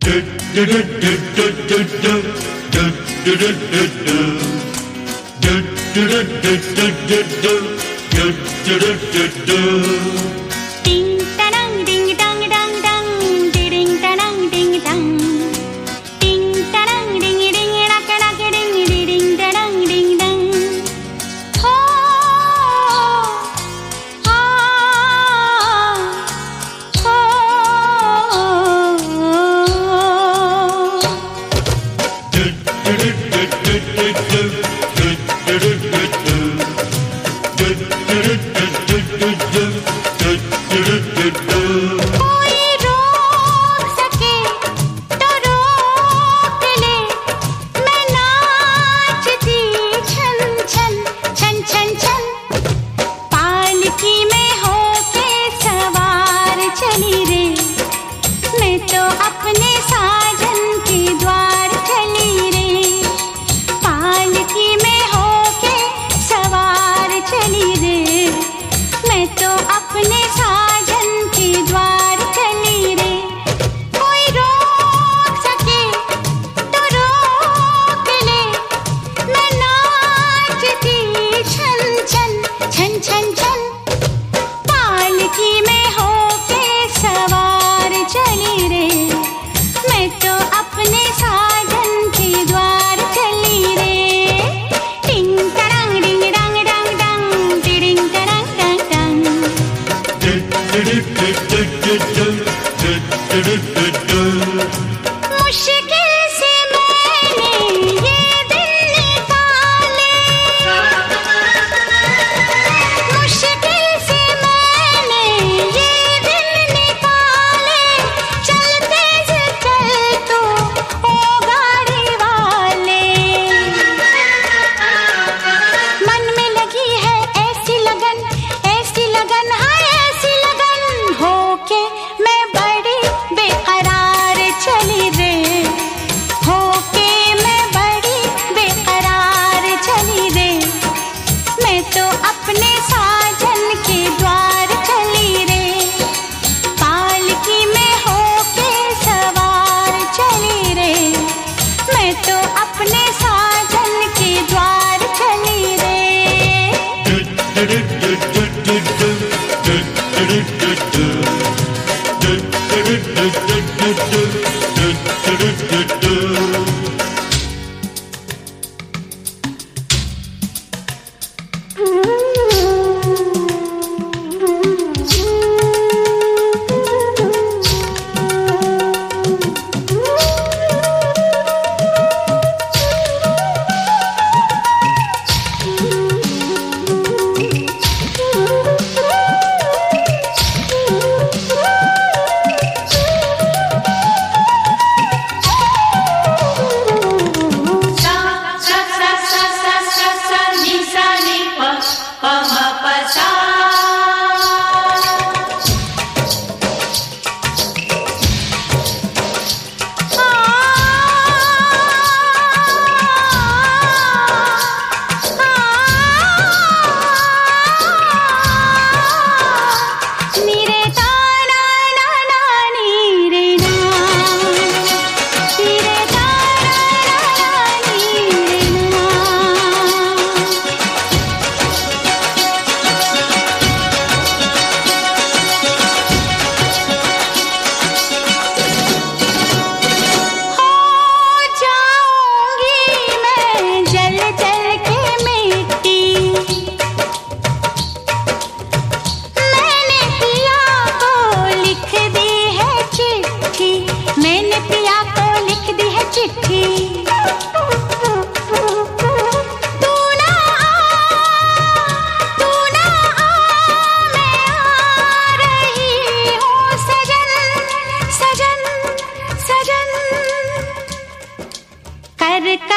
Ding tarang ding dang dang dang, ding tarang ding dang. Ding tarang ding ding rak rak ding ding tarang ding dang. Ho ha ho. कोई रोक सके तो रोक ले, मैं नाचती छन छन छन छन छन। पालकी में होके सवार चली रे, मैं तो अपने साजन के द्वार चली रे। पालकी में होके सवार चली रे, मैं तो अपने साजन के द्वार चली रे। कोई रोक सके तो रोक ले, मैं नाचती छन छन छन छन छन। पालकी में होके सवार चली रे, मैं तो अपने साजन के द्वार चली रे। टिंग तरंग डिंग डंग डंग डंग, टिडिंग तरंग डंग डंग। मुश्किल से मैंने ये दिन निकाले, मुश्किल से मैंने ये दिन निकाले। चलते से चल तो ओ गाड़ी वाले, मन में लगी है ऐसी लगन है ऐसी लगन। होके मैं बड़ी बेकरार चली रे, होके मैं बड़ी बेकरार चली रे। मैं तो अपने साजन के द्वार चली रे, पालकी में होके सवार चली रे। मैं तो अपने साजन के द्वार चली रे। कर